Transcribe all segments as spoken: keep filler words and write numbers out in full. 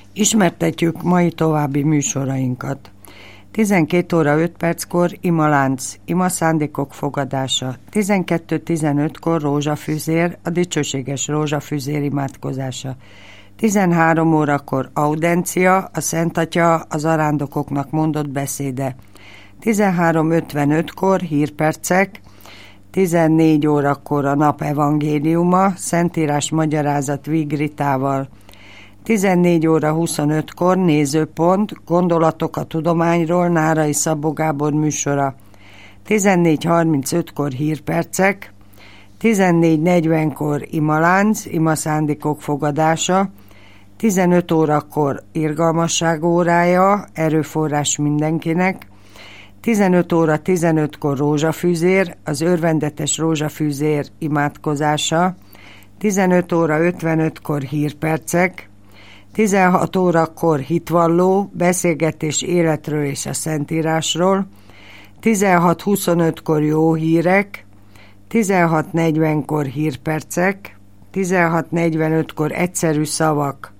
Ismertetjük mai további műsorainkat. tizenkét óra öt perckor imalánc, ima szándékok fogadása. tizenkettő tizenötkor rózsafűzér, a dicsőséges rózsafűzér imádkozása. tizenhárom órakor audencia, a Szent Atya az arándokoknak mondott beszéde. tizenhárom ötvenötkor hírpercek, tizennégy órakor a nap evangéliuma, Szentírás magyarázat Vigritával. tizennégy óra huszonötkor nézőpont, gondolatok a tudományról, Nárai Szabó Gábor műsora. tizennégy harmincötkor hírpercek, tizennégy negyvenkor imalánc, ima szándékok fogadása, tizenöt órakor irgalmasság órája, erőforrás mindenkinek, tizenöt óra tizenötkor rózsafűzér, az örvendetes rózsafűzér imádkozása, tizenöt óra ötvenötkor hírpercek, tizenhat órakor hitvalló, beszélgetés életről és a Szentírásról, tizenhat huszonötkor jó hírek, tizenhat negyvenkor hírpercek, tizenhat negyvenötkor egyszerű szavak,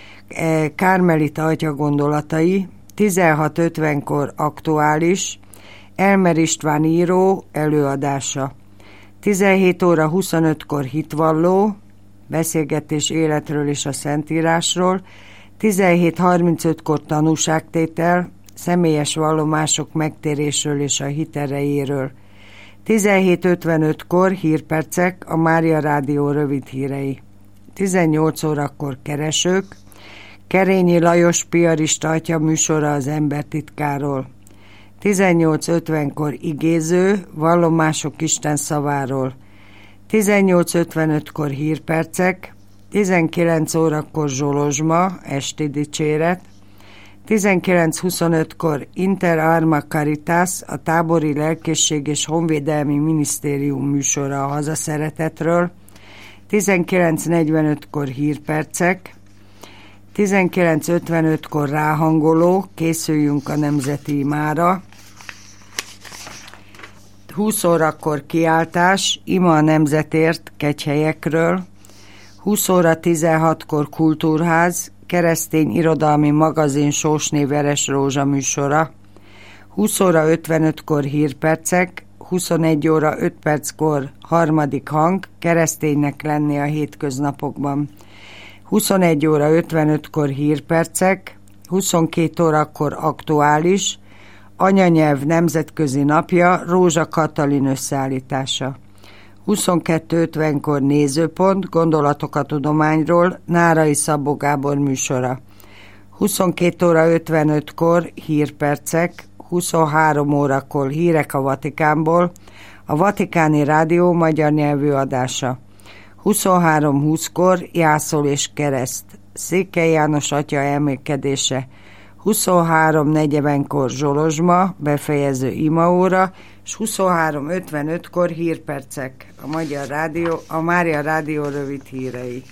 Kármelita atya gondolatai, tizenhat ötvenkor aktuális, Elmer István író előadása, tizenhét óra huszonötkor hitvalló, beszélgetés életről és a Szentírásról, tizenhét harmincötkor tanúságtétel, személyes vallomások megtérésről és a hit erejéről, tizenhét ötvenötkor hírpercek, a Mária Rádió rövid hírei, tizennyolc órakor keresők, Kerényi Lajos piarista atya műsora az embertitkáról, tizennyolc ötvenkor igéző, vallomások Isten szaváról, tizennyolc ötvenötkor hírpercek, tizenkilenc órakor zsolozsma, esti dicséret, tizenkilenc huszonötkor Inter Arma Caritas, a tábori lelkészség és honvédelmi minisztérium műsora a hazaszeretetről, tizenkilenc negyvenötkor hírpercek, tizenkilenc ötvenötkor ráhangoló, készüljünk a nemzeti imára, húsz órakor kiáltás, ima a nemzetért, kegyhelyekről, húsz óra tizenhatkor kultúrház, keresztény irodalmi magazin Sósné Veres Rózsa műsora, húsz óra ötvenötkor hírpercek, huszonegy óra öt perckor harmadik hang, kereszténynek lenni a hétköznapokban, huszonegy óra ötvenötkor hírpercek, huszonkét órakor aktuális, anyanyelv nemzetközi napja, Rózsa Katalin összeállítása. huszonkettő ötvenkor nézőpont, gondolatok a tudományról, Nárai Szabó Gábor műsora. huszonkét óra ötvenötkor hírpercek, huszonhárom órakor hírek a Vatikánból, a Vatikáni Rádió magyar nyelvű adása. huszonhárom húszkor jászol és kereszt, Székely János atya emlékedése. huszonhárom negyvenkor zsolozsma, befejező imaóra, és huszonhárom ötvenötkor hírpercek, a Magyar Rádió, a Mária Rádió rövid hírei.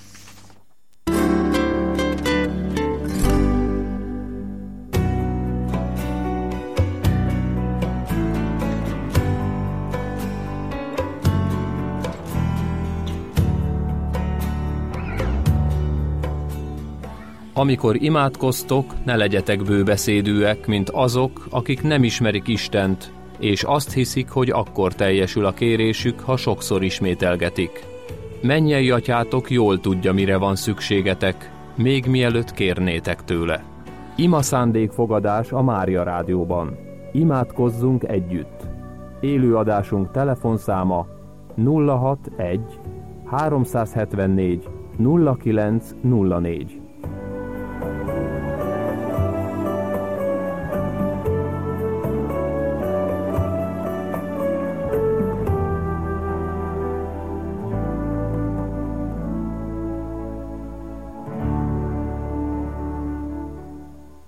Amikor imádkoztok, ne legyetek bőbeszédűek, mint azok, akik nem ismerik Istent, és azt hiszik, hogy akkor teljesül a kérésük, ha sokszor ismételgetik. Mennyei atyátok jól tudja, mire van szükségetek, még mielőtt kérnétek tőle. Ima szándékfogadás a Mária Rádióban. Imádkozzunk együtt. Élőadásunk telefonszáma nulla hatvanegy háromszázhetvennégy nulla kilenc nulla négy.